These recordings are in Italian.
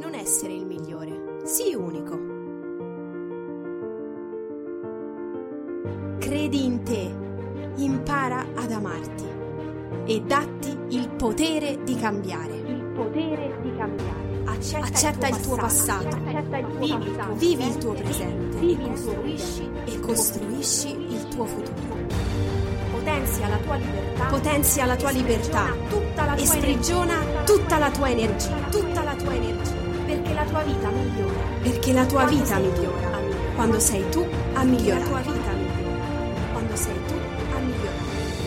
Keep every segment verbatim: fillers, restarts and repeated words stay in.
Non essere il migliore, sii unico. Credi in te, impara ad amarti e datti il potere di cambiare. Il potere di cambiare. Accetta, Accetta il tuo passato, passato. Accetta il tuo vivi, passato. vivi il tuo presente Vivi e il tuo costruisci, e costruisci il tuo futuro. Potenzia la tua libertà. Potenzia la tua libertà tutta la tua e sprigiona energia. tutta la tua energia, tutta la tua energia, Perché la tua vita migliora. perché la tua Quando vita sei tu migliora a migliorare. quando sei tu a Perché migliorare. la tua vita migliora. Quando sei tu a migliorare.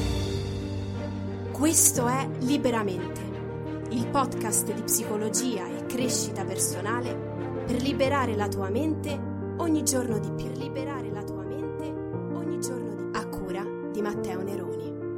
Questo è Liberamente, il podcast di psicologia e crescita personale per liberare la tua mente ogni giorno di più. Per liberare la tua mente ogni giorno di più. A cura di Matteo Neroni.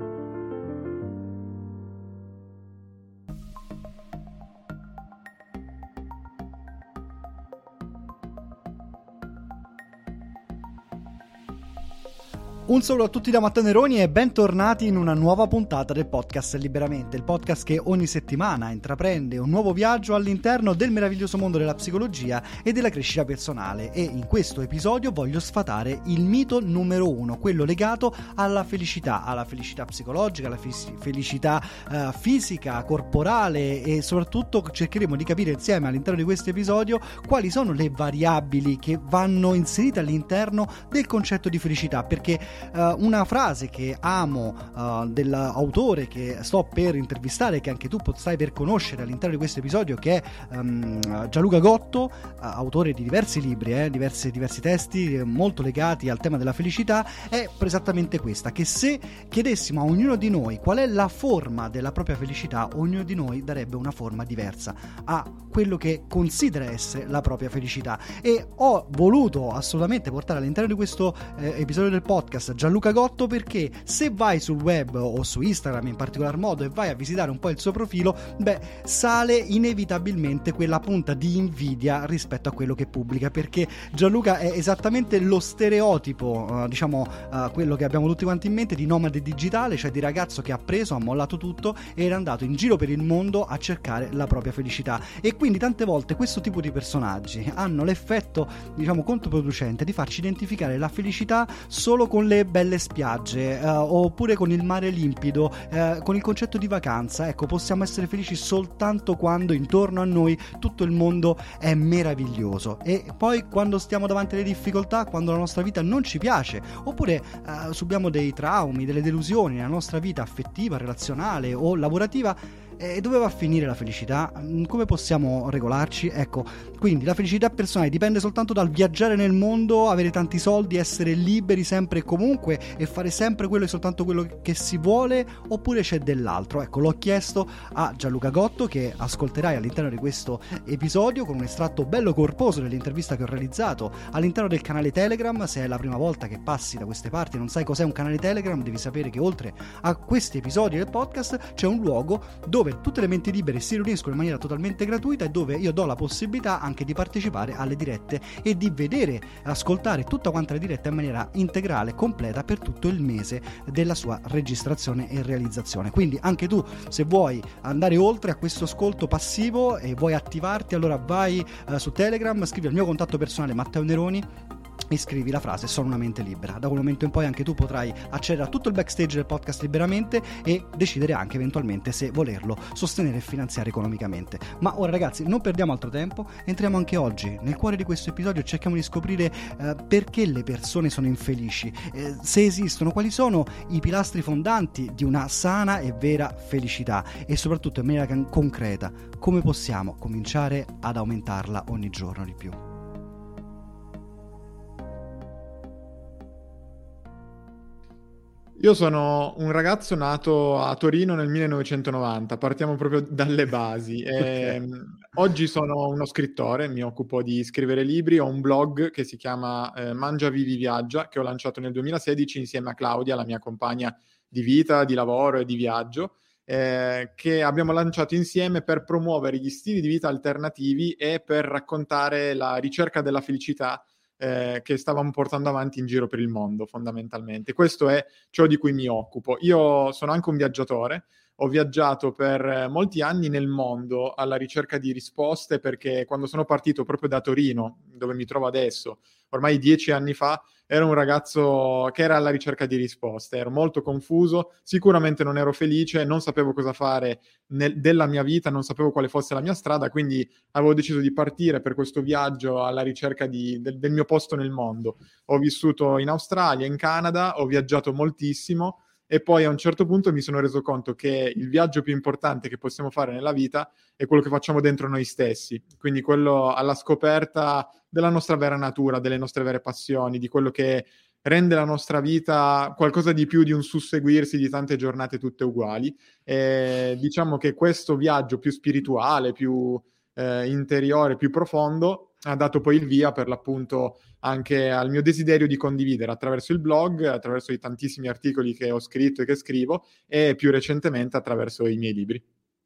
Un saluto a tutti da Matteo Neroni e bentornati in una nuova puntata del podcast Liberamente, il podcast che ogni settimana intraprende un nuovo viaggio all'interno del meraviglioso mondo della psicologia e della crescita personale. E in questo episodio voglio sfatare il mito numero uno, quello legato alla felicità, alla felicità psicologica, alla fis- felicità uh, fisica, corporale, e soprattutto cercheremo di capire insieme all'interno di questo episodio quali sono le variabili che vanno inserite all'interno del concetto di felicità, perché Uh, una frase che amo uh, dell'autore che sto per intervistare, che anche tu stai per conoscere all'interno di questo episodio, che è um, Gianluca Gotto, uh, autore di diversi libri, eh, diversi, diversi testi eh, molto legati al tema della felicità, è esattamente questa: che se chiedessimo a ognuno di noi qual è la forma della propria felicità, ognuno di noi darebbe una forma diversa a quello che considera essere la propria felicità. E ho voluto assolutamente portare all'interno di questo eh, episodio del podcast Gianluca Gotto, perché se vai sul web o su Instagram in particolar modo e vai a visitare un po' il suo profilo, beh, sale inevitabilmente quella punta di invidia rispetto a quello che pubblica, perché Gianluca è esattamente lo stereotipo, uh, diciamo uh, quello che abbiamo tutti quanti in mente, di nomade digitale, cioè di ragazzo che ha preso, ha mollato tutto e era andato in giro per il mondo a cercare la propria felicità. E quindi tante volte questo tipo di personaggi hanno l'effetto, diciamo, controproducente di farci identificare la felicità solo con le belle spiagge, uh, oppure con il mare limpido, uh, con il concetto di vacanza. Ecco, possiamo essere felici soltanto quando intorno a noi tutto il mondo è meraviglioso, e poi quando stiamo davanti alle difficoltà, quando la nostra vita non ci piace, oppure uh, subiamo dei traumi, delle delusioni nella nostra vita affettiva, relazionale o lavorativa, e dove va a finire la felicità? Come possiamo regolarci? Ecco, quindi la felicità personale dipende soltanto dal viaggiare nel mondo, avere tanti soldi, essere liberi sempre e comunque e fare sempre quello e soltanto quello che si vuole, oppure c'è dell'altro? Ecco, l'ho chiesto a Gianluca Gotto, che ascolterai all'interno di questo episodio con un estratto bello corposo dell'intervista che ho realizzato all'interno del canale Telegram. Se è la prima volta che passi da queste parti e non sai cos'è un canale Telegram, devi sapere che oltre a questi episodi del podcast c'è un luogo dove tutte le menti libere si riuniscono in maniera totalmente gratuita e dove io do la possibilità anche di partecipare alle dirette e di vedere, ascoltare tutta quanta la diretta in maniera integrale, completa, per tutto il mese della sua registrazione e realizzazione. Quindi anche tu, se vuoi andare oltre a questo ascolto passivo e vuoi attivarti, allora vai uh, su Telegram, scrivi al mio contatto personale Matteo Neroni e scrivi la frase "sono una mente libera". Da quel momento in poi anche tu potrai accedere a tutto il backstage del podcast liberamente e decidere anche eventualmente se volerlo sostenere e finanziare economicamente. Ma ora, ragazzi, non perdiamo altro tempo, entriamo anche oggi nel cuore di questo episodio e cerchiamo di scoprire eh, perché le persone sono infelici, eh, se esistono, quali sono i pilastri fondanti di una sana e vera felicità, e soprattutto in maniera concreta come possiamo cominciare ad aumentarla ogni giorno di più. Io sono un ragazzo nato a Torino nel millenovecentonovanta, partiamo proprio dalle basi. E, okay. Oggi sono uno scrittore, mi occupo di scrivere libri, ho un blog che si chiama eh, Mangia Vivi Viaggia, che ho lanciato nel duemilasedici insieme a Claudia, la mia compagna di vita, di lavoro e di viaggio, eh, che abbiamo lanciato insieme per promuovere gli stili di vita alternativi e per raccontare la ricerca della felicità eh, che stavamo portando avanti in giro per il mondo, fondamentalmente. Questo è ciò di cui mi occupo. Io sono anche un viaggiatore. Ho viaggiato per molti anni nel mondo alla ricerca di risposte, perché quando sono partito proprio da Torino, dove mi trovo adesso, ormai dieci anni fa, ero un ragazzo che era alla ricerca di risposte. Ero molto confuso, sicuramente non ero felice, non sapevo cosa fare nel, della mia vita, non sapevo quale fosse la mia strada, quindi avevo deciso di partire per questo viaggio alla ricerca di, del, del mio posto nel mondo. Ho vissuto in Australia, in Canada, ho viaggiato moltissimo, e poi a un certo punto mi sono reso conto che il viaggio più importante che possiamo fare nella vita è quello che facciamo dentro noi stessi, quindi quello alla scoperta della nostra vera natura, delle nostre vere passioni, di quello che rende la nostra vita qualcosa di più di un susseguirsi di tante giornate tutte uguali. E diciamo che questo viaggio più spirituale, più eh, interiore, più profondo, ha dato poi il via per l'appunto anche al mio desiderio di condividere attraverso il blog, attraverso i tantissimi articoli che ho scritto e che scrivo, e più recentemente attraverso i miei libri.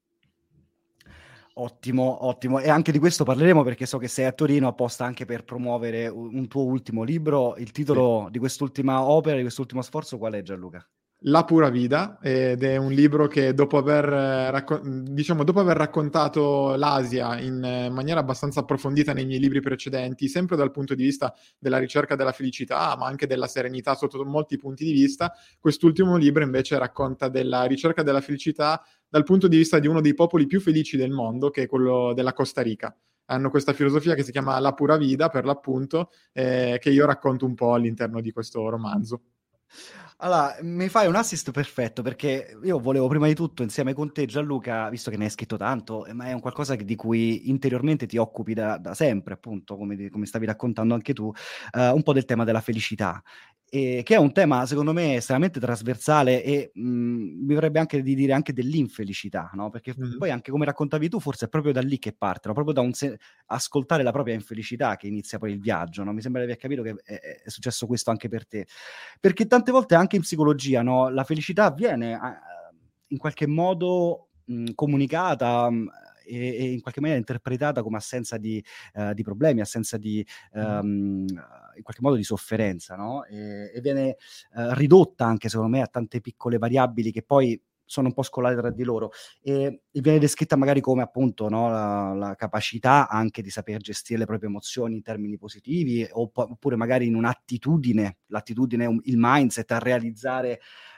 Ottimo, ottimo. E anche di questo parleremo, perché so che sei a Torino apposta anche per promuovere un tuo ultimo libro. Il titolo sì. di quest'ultima opera, di quest'ultimo sforzo, qual è, Gianluca? La pura vida, ed è un libro che dopo aver, racco- diciamo, dopo aver raccontato l'Asia in maniera abbastanza approfondita nei miei libri precedenti, sempre dal punto di vista della ricerca della felicità, ma anche della serenità sotto molti punti di vista, quest'ultimo libro invece racconta della ricerca della felicità dal punto di vista di uno dei popoli più felici del mondo, che è quello della Costa Rica. Hanno questa filosofia che si chiama La pura vida, per l'appunto, eh, che io racconto un po' all'interno di questo romanzo. Allora, mi fai un assist perfetto, perché io volevo prima di tutto insieme con te, Gianluca, visto che ne hai scritto tanto, ma è un qualcosa di cui interiormente ti occupi da, da sempre, appunto, come, come stavi raccontando anche tu, uh, un po' del tema della felicità, e, che è un tema secondo me estremamente trasversale e mh, mi verrebbe anche di dire anche dell'infelicità, no? Perché mm-hmm. poi anche come raccontavi tu, forse è proprio da lì che parte, no? Proprio da un se- ascoltare la propria infelicità che inizia poi il viaggio, no? Mi sembra di aver capito che è, è successo questo anche per te, perché tante volte anche in psicologia, no? La felicità viene uh, in qualche modo mh, comunicata mh, e, e in qualche maniera interpretata come assenza di, uh, di problemi, assenza di um, in qualche modo di sofferenza, no? E, e viene uh, ridotta anche secondo me a tante piccole variabili che poi sono un po' scolate tra di loro, e, e viene descritta magari come appunto, no, la, la capacità anche di saper gestire le proprie emozioni in termini positivi, oppure magari in un'attitudine, l'attitudine, il mindset a realizzare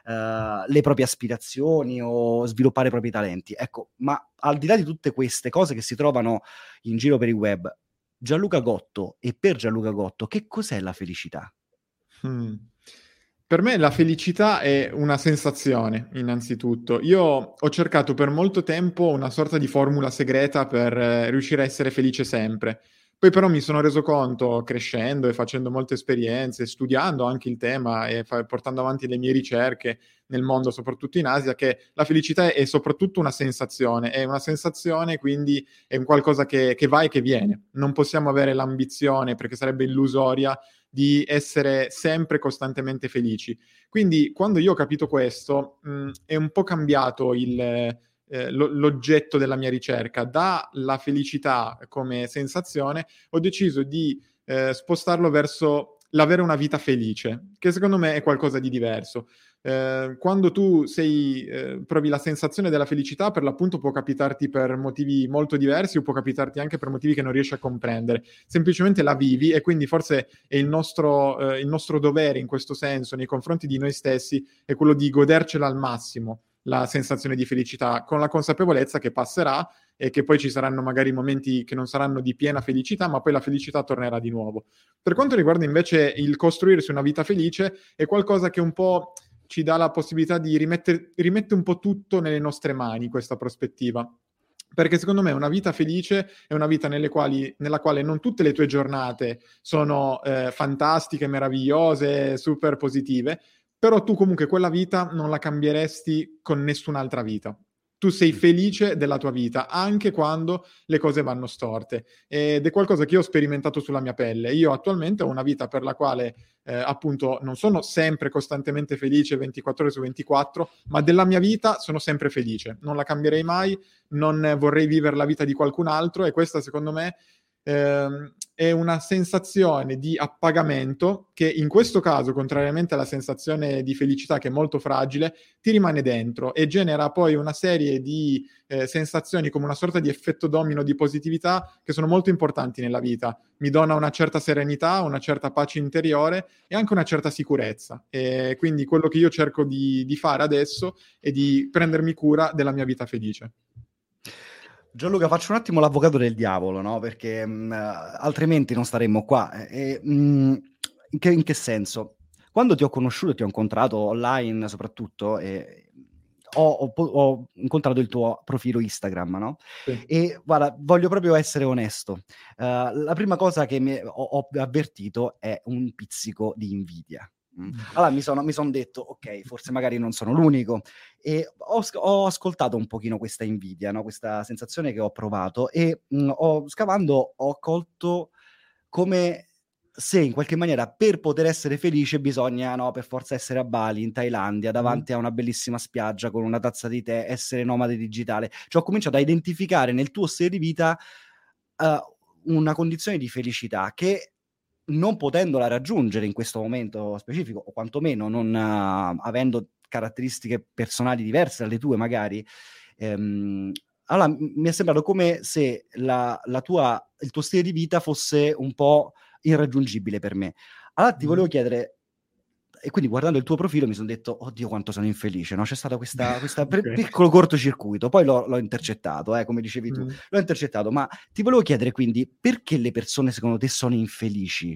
uh, le proprie aspirazioni o sviluppare i propri talenti. Ecco, ma al di là di tutte queste cose che si trovano in giro per il web, Gianluca Gotto, e per Gianluca Gotto, che cos'è la felicità? Hmm. Per me la felicità è una sensazione, innanzitutto. Io ho cercato per molto tempo una sorta di formula segreta per eh, riuscire a essere felice sempre. Poi però mi sono reso conto, crescendo e facendo molte esperienze, studiando anche il tema e fa- portando avanti le mie ricerche nel mondo, soprattutto in Asia, che la felicità è, è soprattutto una sensazione. È una sensazione, quindi è un qualcosa che, che va e che viene. Non possiamo avere l'ambizione, perché sarebbe illusoria, di essere sempre costantemente felici. Quindi quando io ho capito questo, mh, è un po' cambiato il, eh, lo, l'oggetto della mia ricerca. Dalla felicità come sensazione ho deciso di eh, spostarlo verso l'avere una vita felice, che secondo me è qualcosa di diverso. Eh, quando tu sei, eh, provi la sensazione della felicità, per l'appunto può capitarti per motivi molto diversi o può capitarti anche per motivi che non riesci a comprendere. Semplicemente la vivi, e quindi forse è il nostro, eh, il nostro dovere in questo senso nei confronti di noi stessi è quello di godercela al massimo, la sensazione di felicità, con la consapevolezza che passerà e che poi ci saranno magari momenti che non saranno di piena felicità, ma poi la felicità tornerà di nuovo. Per quanto riguarda invece il costruirsi una vita felice, è qualcosa che un po' ci dà la possibilità di rimettere, rimette un po' tutto nelle nostre mani, questa prospettiva. Perché secondo me una vita felice è una vita nelle quali, nella quale non tutte le tue giornate sono eh, fantastiche, meravigliose, super positive, però tu comunque quella vita non la cambieresti con nessun'altra vita. Tu sei felice della tua vita, anche quando le cose vanno storte. Ed è qualcosa che io ho sperimentato sulla mia pelle. Io attualmente ho una vita per la quale, eh, appunto, non sono sempre costantemente felice ventiquattro ore su ventiquattro, ma della mia vita sono sempre felice. Non la cambierei mai, non vorrei vivere la vita di qualcun altro, e questa, secondo me, ehm, è una sensazione di appagamento che in questo caso, contrariamente alla sensazione di felicità che è molto fragile, ti rimane dentro e genera poi una serie di eh, sensazioni come una sorta di effetto domino di positività che sono molto importanti nella vita. Mi dona una certa serenità, una certa pace interiore e anche una certa sicurezza. E quindi quello che io cerco di, di fare adesso è di prendermi cura della mia vita felice. Gianluca, faccio un attimo l'avvocato del diavolo, no? Perché mh, altrimenti non staremmo qua. E, mh, in, che, in che senso? Quando ti ho conosciuto, ti ho incontrato online soprattutto, e ho, ho, ho incontrato il tuo profilo Instagram, no? Sì. E guarda, voglio proprio essere onesto. Uh, la prima cosa che mi, ho, ho avvertito è un pizzico di invidia. Mm. Allora mi sono, mi son detto, ok, forse magari non sono l'unico, e ho, ho ascoltato un pochino questa invidia, no? Questa sensazione che ho provato, e mh, ho, scavando ho colto come se in qualche maniera per poter essere felice bisogna, no, per forza essere a Bali, in Thailandia, davanti mm. a una bellissima spiaggia con una tazza di tè, essere nomade digitale. Cioè ho cominciato a identificare nel tuo stile di vita uh, una condizione di felicità che, non potendola raggiungere in questo momento specifico, o quantomeno non uh, avendo caratteristiche personali diverse dalle tue magari, ehm, allora m- mi è sembrato come se la, la tua, il tuo stile di vita fosse un po' irraggiungibile per me. Allora ti volevo chiedere, e quindi guardando il tuo profilo mi sono detto, oddio quanto sono infelice, no? C'è stato questo okay. piccolo cortocircuito, poi l'ho, l'ho intercettato, eh, come dicevi tu, mm. l'ho intercettato, ma ti volevo chiedere quindi, perché le persone secondo te sono infelici?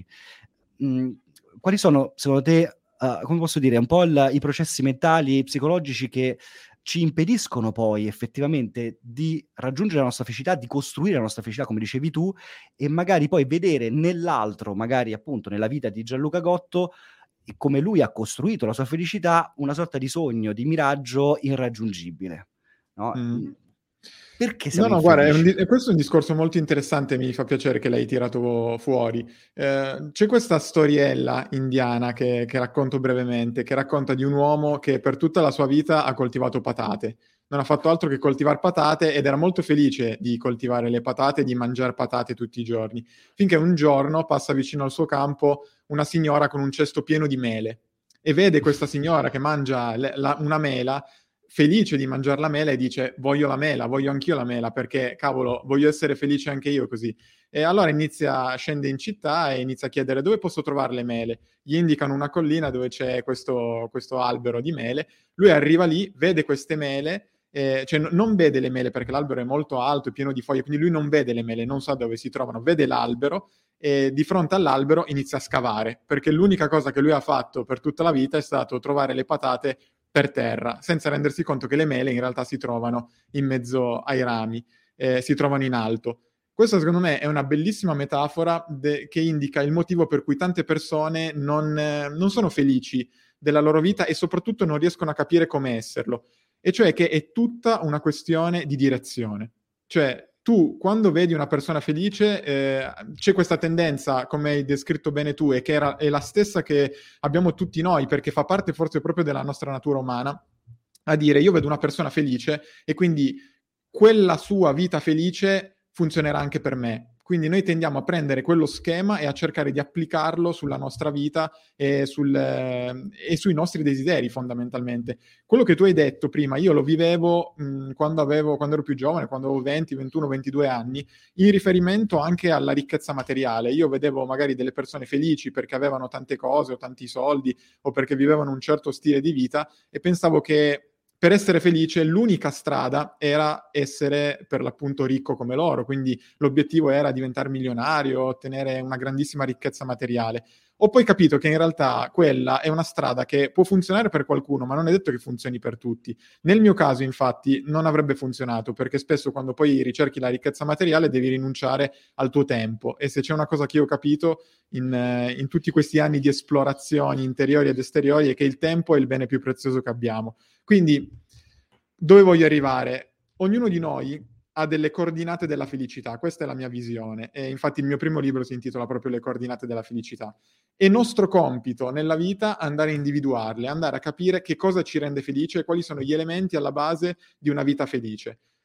Mm, quali sono secondo te, uh, come posso dire, un po' il, i processi mentali, psicologici che ci impediscono poi effettivamente di raggiungere la nostra felicità, di costruire la nostra felicità, come dicevi tu, e magari poi vedere nell'altro, magari appunto nella vita di Gianluca Gotto, e come lui ha costruito la sua felicità, una sorta di sogno, di miraggio irraggiungibile, no? Mm. Perché siamo No, no, infelici? guarda, è un di- questo è un discorso molto interessante, mi fa piacere che l'hai tirato fuori. Eh, c'è questa storiella indiana che, che racconto brevemente, che racconta di un uomo che per tutta la sua vita ha coltivato patate. Non ha fatto altro che coltivare patate ed era molto felice di coltivare le patate e di mangiare patate tutti i giorni, finché un giorno passa vicino al suo campo una signora con un cesto pieno di mele e vede questa signora che mangia le, la, una mela, felice di mangiare la mela, e dice voglio la mela, voglio anch'io la mela, perché cavolo, voglio essere felice anche io così. E allora inizia, scende in città e inizia a chiedere dove posso trovare le mele. Gli indicano una collina dove c'è questo, questo albero di mele. Lui arriva lì, vede queste mele, eh, cioè n- non vede le mele perché l'albero è molto alto, è pieno di foglie, quindi lui non vede le mele, non sa dove si trovano, vede l'albero e di fronte all'albero inizia a scavare, perché l'unica cosa che lui ha fatto per tutta la vita è stato trovare le patate per terra, senza rendersi conto che le mele in realtà si trovano in mezzo ai rami, eh, si trovano in alto. Questa secondo me è una bellissima metafora de- che indica il motivo per cui tante persone non, eh, non sono felici della loro vita e soprattutto non riescono a capire come esserlo, e cioè che è tutta una questione di direzione. Cioè tu quando vedi una persona felice eh, c'è questa tendenza, come hai descritto bene tu, e che era, è la stessa che abbiamo tutti noi, perché fa parte forse proprio della nostra natura umana, a dire io vedo una persona felice e quindi quella sua vita felice funzionerà anche per me. Quindi noi tendiamo a prendere quello schema e a cercare di applicarlo sulla nostra vita e, sul, eh, e sui nostri desideri fondamentalmente. Quello che tu hai detto prima, io lo vivevo mh, quando, avevo, quando ero più giovane, quando avevo venti, ventuno, ventidue anni, in riferimento anche alla ricchezza materiale. Io vedevo magari delle persone felici perché avevano tante cose o tanti soldi o perché vivevano un certo stile di vita e pensavo che per essere felice l'unica strada era essere per l'appunto ricco come loro, quindi l'obiettivo era diventare milionario, ottenere una grandissima ricchezza materiale. Ho poi capito che in realtà quella è una strada che può funzionare per qualcuno, ma non è detto che funzioni per tutti. Nel mio caso, infatti, non avrebbe funzionato, perché spesso quando poi ricerchi la ricchezza materiale devi rinunciare al tuo tempo. E se c'è una cosa che io ho capito in, in tutti questi anni di esplorazioni interiori ed esteriori è che il tempo è il bene più prezioso che abbiamo. Quindi, dove voglio arrivare? Ognuno di noi ha delle coordinate della felicità, questa è la mia visione, e infatti il mio primo libro si intitola proprio Le coordinate della felicità. È nostro compito nella vita andare a individuarle, andare a capire che cosa ci rende felice e quali sono gli elementi alla base di una vita felice.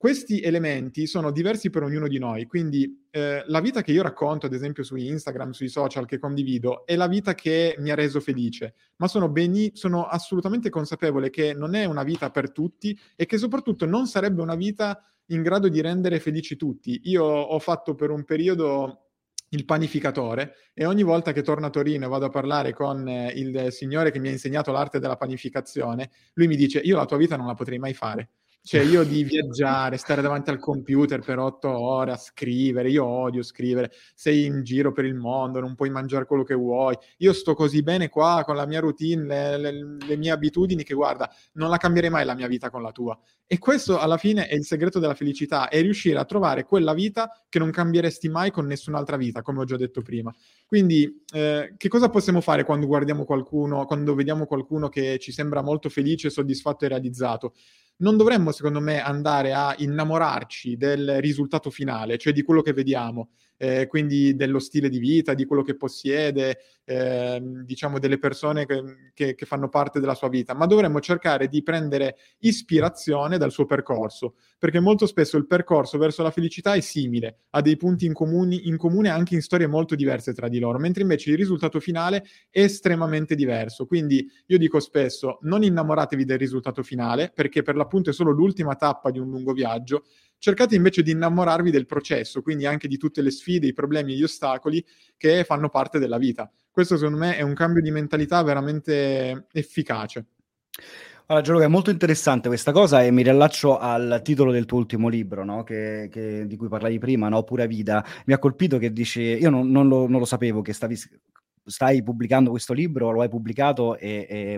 questi elementi sono diversi per ognuno di noi, quindi eh, la vita che io racconto, ad esempio su Instagram, sui social che condivido, è la vita che mi ha reso felice, ma sono, beni- sono assolutamente consapevole che non è una vita per tutti e che soprattutto non sarebbe una vita in grado di rendere felici tutti. Io ho fatto per un periodo il panificatore e ogni volta che torno a Torino e vado a parlare con eh, il signore che mi ha insegnato l'arte della panificazione, lui mi dice: io la tua vita non la potrei mai fare. Cioè io di viaggiare, stare davanti al computer per otto ore a scrivere, io odio scrivere, sei in giro per il mondo, non puoi mangiare quello che vuoi, io sto così bene qua con la mia routine, le, le, le mie abitudini che guarda, non la cambierei mai la mia vita con la tua. E questo alla fine è il segreto della felicità, è riuscire a trovare quella vita che non cambieresti mai con nessun'altra vita, come ho già detto prima. Quindi eh, che cosa possiamo fare quando guardiamo qualcuno, quando vediamo qualcuno che ci sembra molto felice, soddisfatto e realizzato? Non dovremmo, secondo me, andare a innamorarci del risultato finale, cioè di quello che vediamo, eh, quindi dello stile di vita, di quello che possiede, eh, diciamo delle persone che, che, che fanno parte della sua vita, ma dovremmo cercare di prendere ispirazione dal suo percorso, perché molto spesso il percorso verso la felicità è simile, ha dei punti in, comuni, in comune anche in storie molto diverse tra di loro, mentre invece il risultato finale è estremamente diverso. Quindi io dico spesso, non innamoratevi del risultato finale, perché per l'appunto è solo l'ultima tappa di un lungo viaggio, cercate invece di innamorarvi del processo, quindi anche di tutte le sfide, i problemi e gli ostacoli che fanno parte della vita. Questo secondo me è un cambio di mentalità veramente efficace. Allora, Gianluca, è molto interessante questa cosa e mi riallaccio al titolo del tuo ultimo libro, no? che, che, di cui parlavi prima, no? Pura Vita. Mi ha colpito che dici, io non, non, lo, non lo sapevo che stavi... stai pubblicando questo libro, lo hai pubblicato e, e,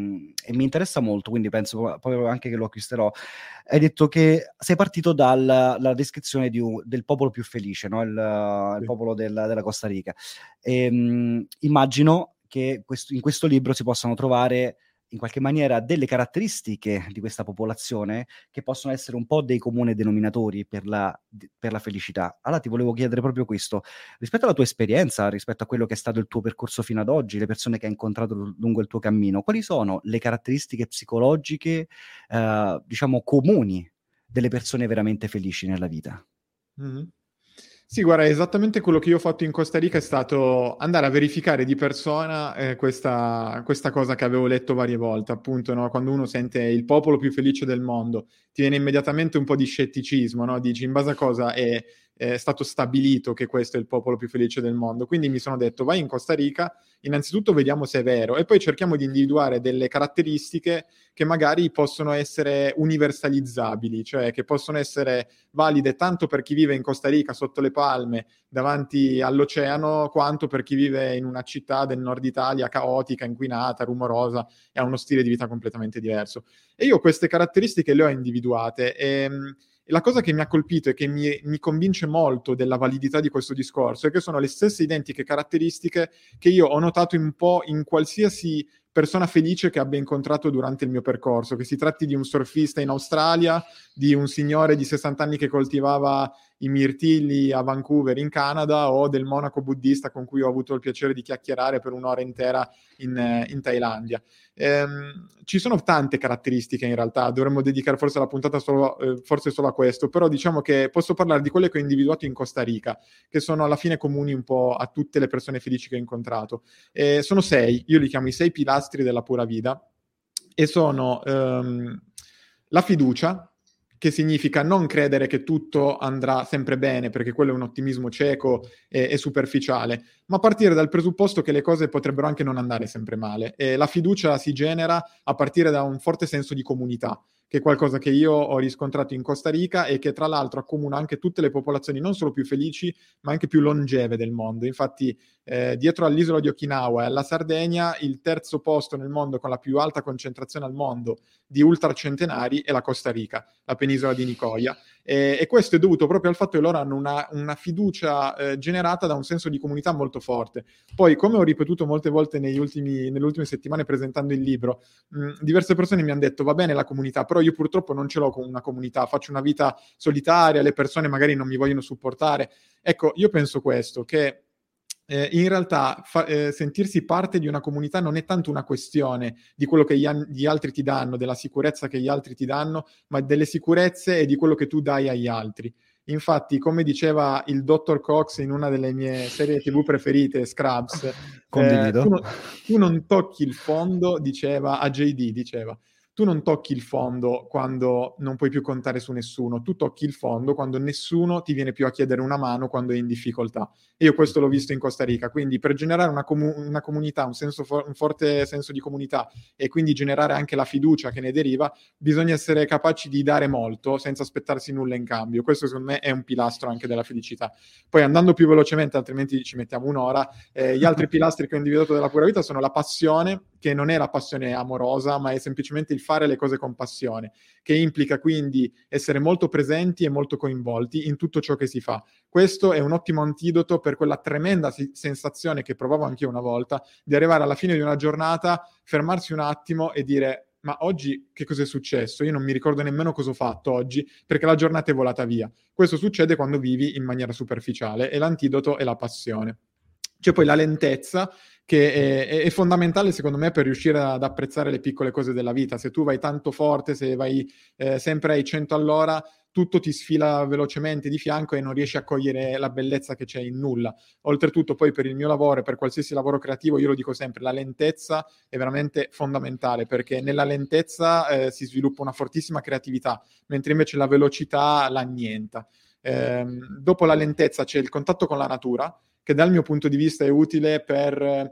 e mi interessa molto, quindi penso poi anche che lo acquisterò. Hai detto che sei partito dalla, dalla descrizione di un, del popolo più felice, no? il, sì. il popolo del, della Costa Rica. E, um, immagino che questo, in questo libro si possano trovare in qualche maniera delle caratteristiche di questa popolazione che possono essere un po' dei comuni denominatori per la, per la felicità. Allora ti volevo chiedere proprio questo, rispetto alla tua esperienza, rispetto a quello che è stato il tuo percorso fino ad oggi, le persone che hai incontrato lungo il tuo cammino, quali sono le caratteristiche psicologiche, eh, diciamo, comuni delle persone veramente felici nella vita? Mm-hmm. Sì, guarda, esattamente quello che io ho fatto in Costa Rica è stato andare a verificare di persona eh, questa, questa cosa che avevo letto varie volte, appunto, no? Quando uno sente il popolo più felice del mondo, ti viene immediatamente un po' di scetticismo, no? Dici, in base a cosa è, è stato stabilito che questo è il popolo più felice del mondo? Quindi mi sono detto, vai in Costa Rica, innanzitutto vediamo se è vero, e poi cerchiamo di individuare delle caratteristiche che magari possono essere universalizzabili, cioè che possono essere valide tanto per chi vive in Costa Rica sotto le palme davanti all'oceano, quanto per chi vive in una città del nord Italia caotica, inquinata, rumorosa e ha uno stile di vita completamente diverso. E io queste caratteristiche le ho individuate e la cosa che mi ha colpito e che mi, mi convince molto della validità di questo discorso è che sono le stesse identiche caratteristiche che io ho notato un po' in qualsiasi persona felice che abbia incontrato durante il mio percorso, che si tratti di un surfista in Australia, di un signore di sessanta anni che coltivava i mirtilli a Vancouver in Canada, o del monaco buddista con cui ho avuto il piacere di chiacchierare per un'ora intera in, in Thailandia. Ehm, ci sono tante caratteristiche in realtà, dovremmo dedicare forse la puntata solo, eh, forse solo a questo, però diciamo che posso parlare di quelle che ho individuato in Costa Rica, che sono alla fine comuni un po' a tutte le persone felici che ho incontrato. Eh, sono sei, io li chiamo i sei pilastri della pura vita, e sono ehm, la fiducia, che significa non credere che tutto andrà sempre bene, perché quello è un ottimismo cieco e, e superficiale, ma partire dal presupposto che le cose potrebbero anche non andare sempre male. E la fiducia si genera a partire da un forte senso di comunità, che è qualcosa che io ho riscontrato in Costa Rica e che tra l'altro accomuna anche tutte le popolazioni non solo più felici, ma anche più longeve del mondo. Infatti eh, dietro all'isola di Okinawa e alla Sardegna, il terzo posto nel mondo con la più alta concentrazione al mondo di ultracentenari è la Costa Rica, la penisola di Nicoya. E, e questo è dovuto proprio al fatto che loro hanno una, una fiducia eh, generata da un senso di comunità molto forte. Poi, come ho ripetuto molte volte negli ultimi, nelle ultime settimane presentando il libro, mh, diverse persone mi hanno detto va bene la comunità, però io purtroppo non ce l'ho con una comunità, faccio una vita solitaria, le persone magari non mi vogliono supportare. Ecco, io penso questo, che Eh, in realtà fa, eh, sentirsi parte di una comunità non è tanto una questione di quello che gli, an- gli altri ti danno, della sicurezza che gli altri ti danno, ma delle sicurezze e di quello che tu dai agli altri. Infatti, come diceva il dottor Cox in una delle mie serie tivù preferite, Scrubs, eh, tu, non, tu non tocchi il fondo, diceva a J D, diceva, tu non tocchi il fondo quando non puoi più contare su nessuno, tu tocchi il fondo quando nessuno ti viene più a chiedere una mano quando è in difficoltà. E io questo l'ho visto in Costa Rica, quindi per generare una, comu- una comunità, un, senso for- un forte senso di comunità e quindi generare anche la fiducia che ne deriva, bisogna essere capaci di dare molto senza aspettarsi nulla in cambio. Questo secondo me è un pilastro anche della felicità. Poi andando più velocemente, altrimenti ci mettiamo un'ora, eh, gli altri pilastri che ho individuato della pura vita sono la passione, che non è la passione amorosa, ma è semplicemente il fare le cose con passione, che implica quindi essere molto presenti e molto coinvolti in tutto ciò che si fa. Questo è un ottimo antidoto per quella tremenda si- sensazione che provavo anch'io una volta, di arrivare alla fine di una giornata, fermarsi un attimo e dire: ma oggi che cosa è successo? Io non mi ricordo nemmeno cosa ho fatto oggi, perché la giornata è volata via. Questo succede quando vivi in maniera superficiale e l'antidoto è la passione. C'è poi la lentezza, che è, è fondamentale secondo me per riuscire ad apprezzare le piccole cose della vita. Se tu vai tanto forte, se vai eh, sempre ai cento all'ora, tutto ti sfila velocemente di fianco e non riesci a cogliere la bellezza che c'è in nulla. Oltretutto poi per il mio lavoro e per qualsiasi lavoro creativo, io lo dico sempre, la lentezza è veramente fondamentale, perché nella lentezza eh, si sviluppa una fortissima creatività, mentre invece la velocità l'annienta. Eh, dopo la lentezza c'è il contatto con la natura, che dal mio punto di vista è utile per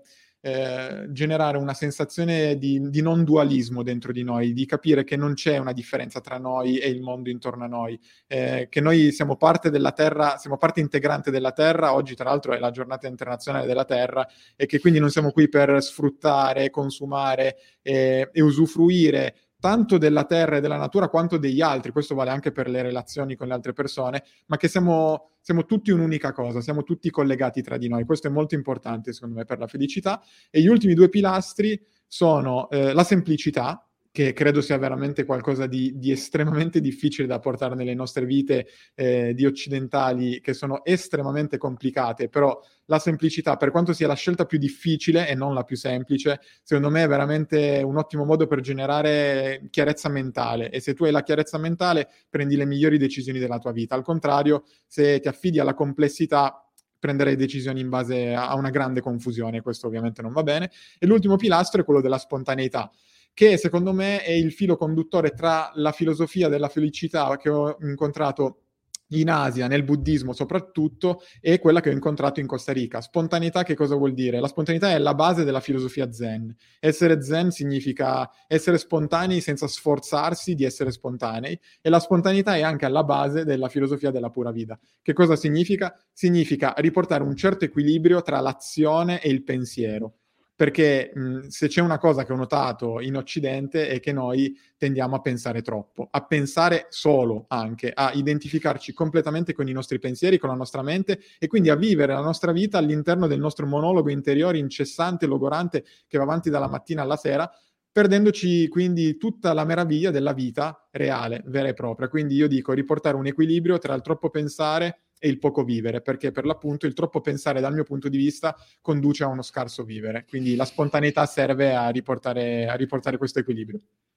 eh, generare una sensazione di, di non dualismo dentro di noi, di capire che non c'è una differenza tra noi e il mondo intorno a noi, eh, che noi siamo parte della Terra, siamo parte integrante della Terra. Oggi tra l'altro è la giornata internazionale della Terra, e che quindi non siamo qui per sfruttare, consumare eh, e usufruire tanto della terra e della natura quanto degli altri. Questo vale anche per le relazioni con le altre persone, ma che siamo, siamo tutti un'unica cosa, siamo tutti collegati tra di noi. Questo è molto importante secondo me per la felicità. E gli ultimi due pilastri sono eh, la semplicità, che credo sia veramente qualcosa di, di estremamente difficile da portare nelle nostre vite eh, di occidentali, che sono estremamente complicate, però la semplicità, per quanto sia la scelta più difficile e non la più semplice, secondo me è veramente un ottimo modo per generare chiarezza mentale, e se tu hai la chiarezza mentale prendi le migliori decisioni della tua vita. Al contrario, se ti affidi alla complessità, prenderei decisioni in base a una grande confusione. Questo ovviamente non va bene. E l'ultimo pilastro è quello della spontaneità, che secondo me è il filo conduttore tra la filosofia della felicità che ho incontrato in Asia, nel buddismo soprattutto, e quella che ho incontrato in Costa Rica. Spontaneità che cosa vuol dire? La spontaneità è la base della filosofia zen. Essere zen significa essere spontanei senza sforzarsi di essere spontanei, e la spontaneità è anche alla base della filosofia della pura vita. Che cosa significa? Significa riportare un certo equilibrio tra l'azione e il pensiero. Perché mh, se c'è una cosa che ho notato in Occidente è che noi tendiamo a pensare troppo, a pensare solo anche, a identificarci completamente con i nostri pensieri, con la nostra mente, e quindi a vivere la nostra vita all'interno del nostro monologo interiore incessante, logorante, che va avanti dalla mattina alla sera, perdendoci quindi tutta la meraviglia della vita reale, vera e propria. Quindi io dico riportare un equilibrio tra il troppo pensare e il poco vivere, perché per l'appunto il troppo pensare dal mio punto di vista conduce a uno scarso vivere. Quindi la spontaneità serve a riportare, a riportare questo equilibrio.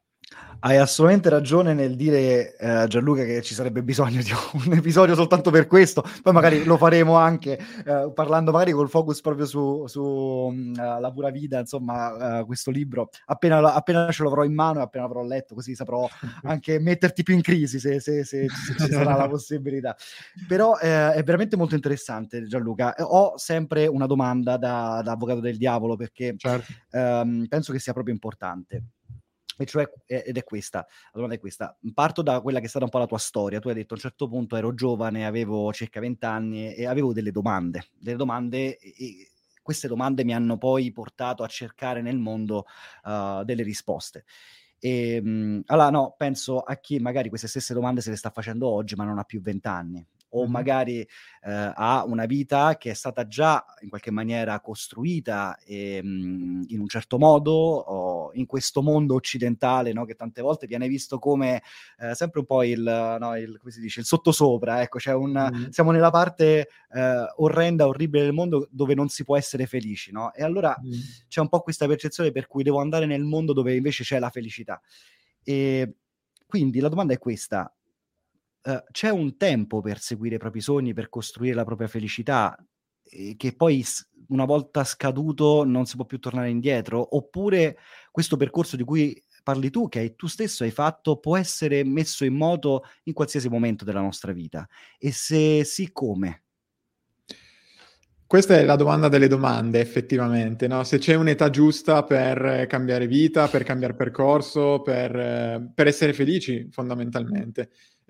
Hai assolutamente ragione nel dire, eh, Gianluca, che ci sarebbe bisogno di un episodio soltanto per questo. Poi magari lo faremo anche eh, parlando magari col focus proprio su, su uh, La pura vita, insomma, uh, questo libro. Appena, appena ce l'avrò in mano, appena l'avrò letto, così saprò anche metterti più in crisi se, se, se, se ci sarà la possibilità. Però eh, è veramente molto interessante, Gianluca. Ho sempre una domanda da, da avvocato del diavolo, perché certo. ehm, penso che sia proprio importante. E cioè, ed è questa, la domanda è questa: parto da quella che è stata un po' la tua storia. Tu hai detto a un certo punto ero giovane, avevo circa venti anni e avevo delle domande, delle domande e queste domande mi hanno poi portato a cercare nel mondo uh, delle risposte. E, mh, allora no, penso a chi magari queste stesse domande se le sta facendo oggi ma non ha più venti anni, o mm-hmm. magari eh, ha una vita che è stata già in qualche maniera costruita e, mh, in un certo modo, o in questo mondo occidentale, no? Che tante volte viene visto come eh, sempre un po' il, no, il, come si dice, il sottosopra, ecco, c'è un, mm-hmm. siamo nella parte eh, orrenda, orribile del mondo dove non si può essere felici, no? E allora mm-hmm. c'è un po' questa percezione per cui devo andare nel mondo dove invece c'è la felicità. E quindi la domanda è questa: uh, c'è un tempo per seguire i propri sogni, per costruire la propria felicità, eh, che poi una volta scaduto non si può più tornare indietro? Oppure questo percorso di cui parli tu, che tu stesso hai fatto, può essere messo in moto in qualsiasi momento della nostra vita? E se sì, come? Questa è la domanda delle domande, effettivamente, no? Se c'è un'età giusta per cambiare vita, per cambiare percorso, per, per essere felici, fondamentalmente.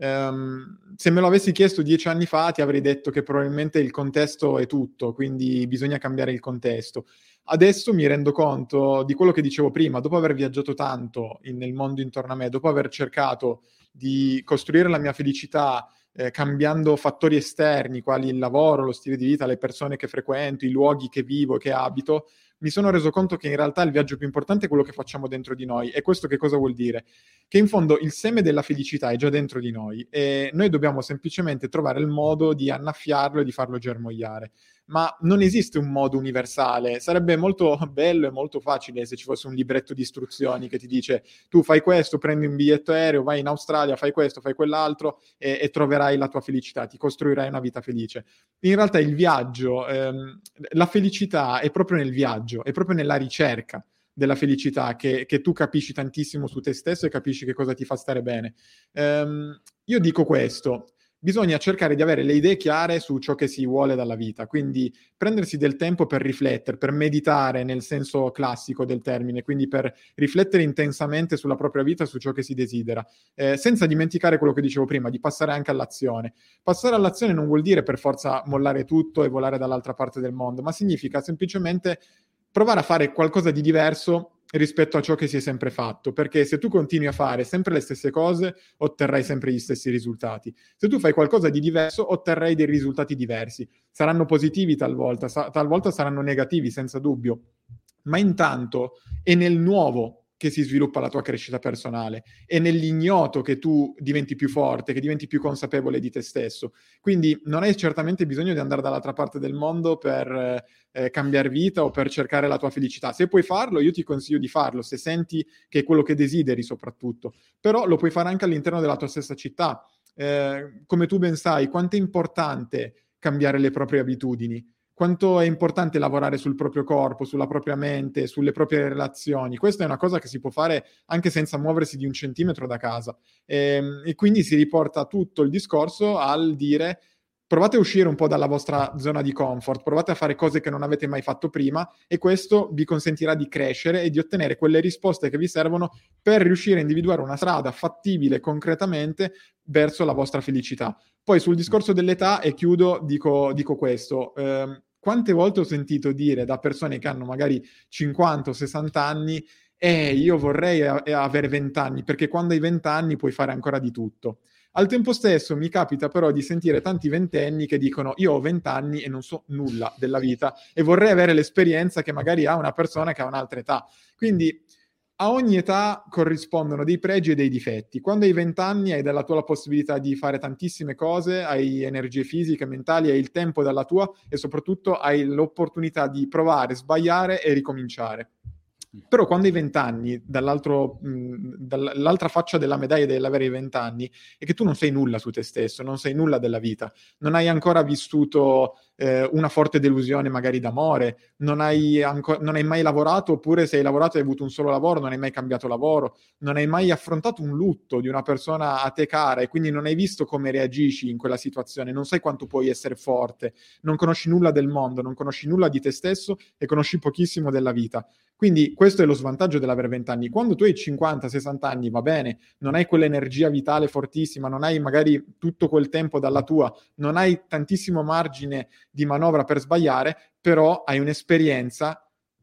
Um, se me lo avessi chiesto dieci anni fa, ti avrei detto che probabilmente il contesto è tutto, quindi bisogna cambiare il contesto. Adesso mi rendo conto di quello che dicevo prima, dopo aver viaggiato tanto in, nel mondo intorno a me, dopo aver cercato di costruire la mia felicità Eh, cambiando fattori esterni, quali il lavoro, lo stile di vita, le persone che frequento, i luoghi che vivo, che abito, mi sono reso conto che in realtà il viaggio più importante è quello che facciamo dentro di noi. E questo che cosa vuol dire? Che in fondo il seme della felicità è già dentro di noi e noi dobbiamo semplicemente trovare il modo di annaffiarlo e di farlo germogliare. Ma non esiste un modo universale. Sarebbe molto bello e molto facile se ci fosse un libretto di istruzioni che ti dice: tu fai questo, prendi un biglietto aereo, vai in Australia, fai questo, fai quell'altro e, e troverai la tua felicità, ti costruirai una vita felice. In realtà il viaggio, ehm, la felicità è proprio nel viaggio, è proprio nella ricerca della felicità che, che tu capisci tantissimo su te stesso e capisci che cosa ti fa stare bene. Ehm, io dico questo: bisogna cercare di avere le idee chiare su ciò che si vuole dalla vita, quindi prendersi del tempo per riflettere, per meditare nel senso classico del termine, quindi per riflettere intensamente sulla propria vita, su ciò che si desidera, eh, senza dimenticare quello che dicevo prima, di passare anche all'azione. Passare all'azione non vuol dire per forza mollare tutto e volare dall'altra parte del mondo, ma significa semplicemente provare a fare qualcosa di diverso rispetto a ciò che si è sempre fatto, perché se tu continui a fare sempre le stesse cose otterrai sempre gli stessi risultati. Se tu fai qualcosa di diverso otterrai dei risultati diversi, saranno positivi talvolta, sa- talvolta saranno negativi senza dubbio, ma intanto è nel nuovo che si sviluppa la tua crescita personale, è nell'ignoto che tu diventi più forte, che diventi più consapevole di te stesso. Quindi non hai certamente bisogno di andare dall'altra parte del mondo per eh, cambiare vita o per cercare la tua felicità. Se puoi farlo, io ti consiglio di farlo, se senti che è quello che desideri soprattutto. Però lo puoi fare anche all'interno della tua stessa città. Eh, come tu ben sai, quanto è importante cambiare le proprie abitudini, quanto è importante lavorare sul proprio corpo, sulla propria mente, sulle proprie relazioni. Questa è una cosa che si può fare anche senza muoversi di un centimetro da casa. E, e quindi si riporta tutto il discorso al dire: provate a uscire un po' dalla vostra zona di comfort, provate a fare cose che non avete mai fatto prima e questo vi consentirà di crescere e di ottenere quelle risposte che vi servono per riuscire a individuare una strada fattibile concretamente verso la vostra felicità. Poi sul discorso dell'età, e chiudo, dico, dico questo. Eh, quante volte ho sentito dire da persone che hanno magari cinquanta o sessanta anni: eh, io vorrei a- avere venti anni, perché quando hai venti anni puoi fare ancora di tutto. Al tempo stesso mi capita però di sentire tanti ventenni che dicono: io ho venti anni e non so nulla della vita e vorrei avere l'esperienza che magari ha una persona che ha un'altra età. Quindi a ogni età corrispondono dei pregi e dei difetti. Quando hai venti anni hai dalla tua la possibilità di fare tantissime cose, hai energie fisiche, mentali, hai il tempo dalla tua e soprattutto hai l'opportunità di provare, sbagliare e ricominciare. Però quando hai venti anni, dall'altro, mh, dall'altra faccia della medaglia dell'avere i venti anni è che tu non sai nulla su te stesso, non sai nulla della vita, non hai ancora vissuto eh, una forte delusione magari d'amore, non hai, anco- non hai mai lavorato, oppure se hai lavorato hai avuto un solo lavoro, non hai mai cambiato lavoro, non hai mai affrontato un lutto di una persona a te cara e quindi non hai visto come reagisci in quella situazione, non sai quanto puoi essere forte, non conosci nulla del mondo, non conosci nulla di te stesso e conosci pochissimo della vita. Quindi questo è lo svantaggio dell'avere venti anni. Quando tu hai cinquanta sessanta anni, va bene, non hai quell'energia vitale fortissima, non hai magari tutto quel tempo dalla tua, non hai tantissimo margine di manovra per sbagliare, però hai un'esperienza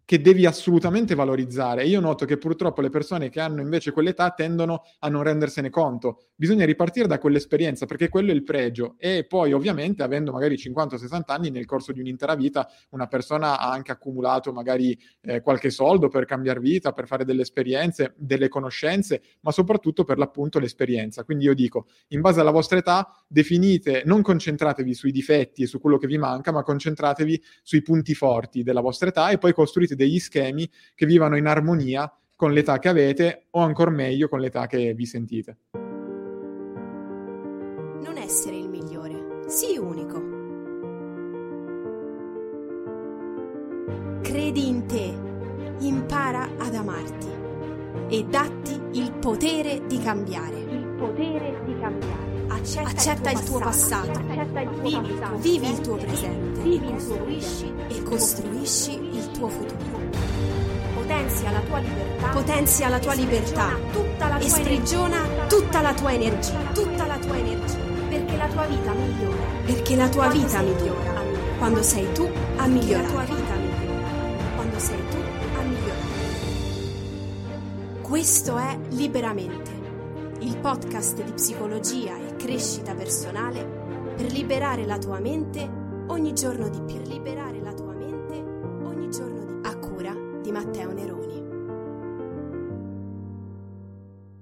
che devi assolutamente valorizzare. Io noto che purtroppo le persone che hanno invece quell'età tendono a non rendersene conto. Bisogna ripartire da quell'esperienza, perché quello è il pregio. E poi ovviamente, avendo magari cinquanta o sessanta anni, nel corso di un'intera vita una persona ha anche accumulato magari eh, qualche soldo per cambiare vita, per fare delle esperienze, delle conoscenze, ma soprattutto per l'appunto l'esperienza. Quindi io dico, in base alla vostra età, definite, non concentratevi sui difetti e su quello che vi manca, ma concentratevi sui punti forti della vostra età e poi costruite degli schemi che vivano in armonia con l'età che avete, o ancora meglio con l'età che vi sentite. Non essere il migliore, sii unico. Credi in te, impara ad amarti e datti il potere di cambiare. Il potere di cambiare. Accetta, Accetta il tuo passato, il tuo passato. Accetta il tuo vivi, passato. vivi il tuo presente, Vivi e il tuo costruisci, presente. e costruisci il tuo futuro. Potenzia la tua libertà. Potenzia la tua libertà Tutta la e tua sprigiona energia. tutta la tua energia, tutta la tua energia, Perché la tua vita migliora. perché la tua Quando vita sei tu migliora a migliorare. quando sei tu a Perché migliorare. la tua vita migliora. Quando sei tu a migliorare. Questo è Liberamente, il podcast di psicologia e crescita personale per liberare la tua mente ogni giorno di più. Per liberare la tua mente ogni giorno di più. A cura di Matteo Neroni.